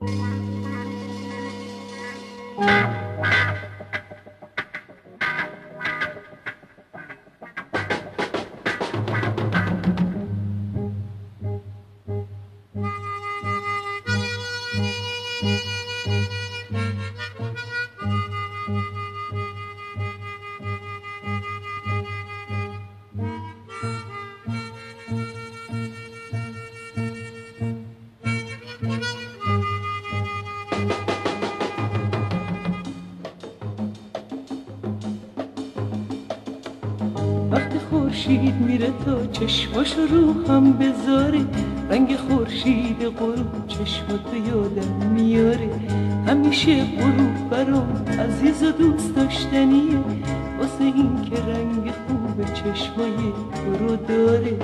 وقتی خورشید میره تا چشماشو رو هم بذاره، رنگ خورشید غروب چشماتو یادم میاره. همیشه غروب برام عزیز و دوست داشتنیه، واسه این که رنگ خوب چشمای تو رو داره.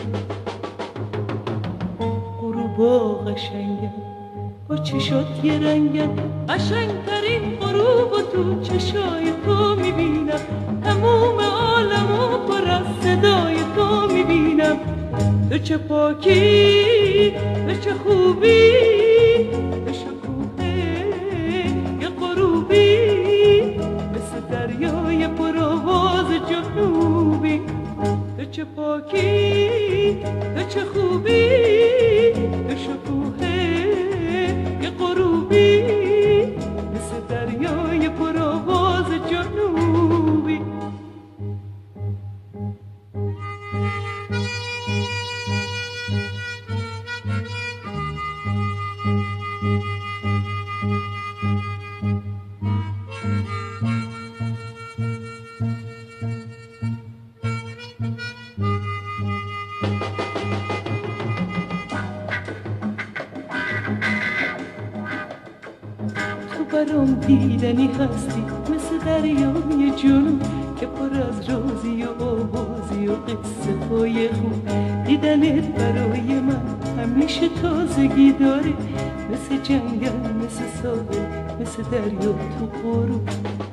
غروبا قشنگن با چشات یه رنگن، قشنگترین غروب تو چشای تو میبینم. تموم عالمو پر از صدای تو میبینم. تو چه پاکی، تو چه خوبی، تو شکوه یه غروبی، مثل دریای پرآواز جنوبی. تو چه پاکی، تو چه خوبی، تو شکوه یه غروبی، مثل دریای پرآواز جنوبی. تو برام دیدنی هستی، مثل دریای جنوب که پر از رازی و آوازی و قصه های خوب. دیدنت برای من همیشه تازگی داره، مثل جنگل، مثل ساحل، مثل دریا تو غروب.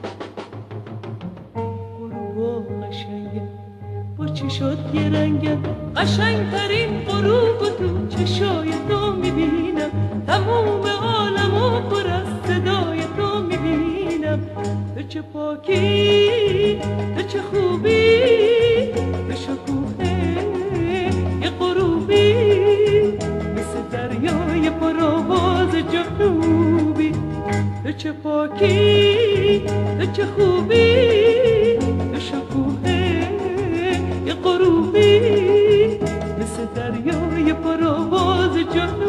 غروبا قشنگن با چشات یه رنگن، قشنگترین غروب تو چشای تو میبینم. تموم عالمو پر از صدای تو میبینم. تو چه پاکی، تو چه خوبی، تو شکوه یه غروبی، مثل دریای پرآواز جنوبی. تو چه پاکی، تو چه خوبی، تو شکوه یه غروبی، مثل دریای پرآواز جنوبی.